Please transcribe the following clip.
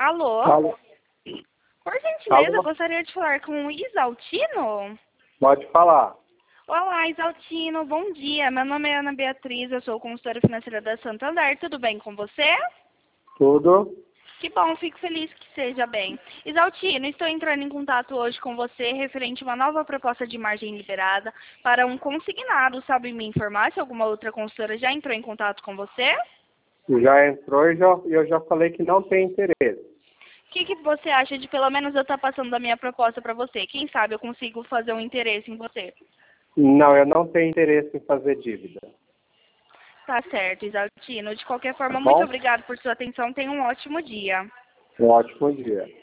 Alô? Alô? Por gentileza, eu Alô? gostaria de falar com o Isaltino. Pode falar. Olá, Isaltino, bom dia. Meu nome é Ana Beatriz, eu sou consultora financeira da Santander. Tudo bem com você? Tudo? Que bom, fico feliz que seja bem. Isaltino, estou entrando em contato hoje com você referente a uma nova proposta de margem liberada para um consignado. Sabe me informar se alguma outra consultora já entrou em contato com você? Já entrou e eu já falei que não tem interesse. O que você acha de pelo menos eu estar passando a minha proposta para você? Quem sabe eu consigo fazer um interesse em você? Não, eu não tenho interesse em fazer dívida. Tá certo, Isaltino. De qualquer Tá forma, muito bom? obrigado por sua atenção. Tenha um ótimo dia. Um ótimo dia.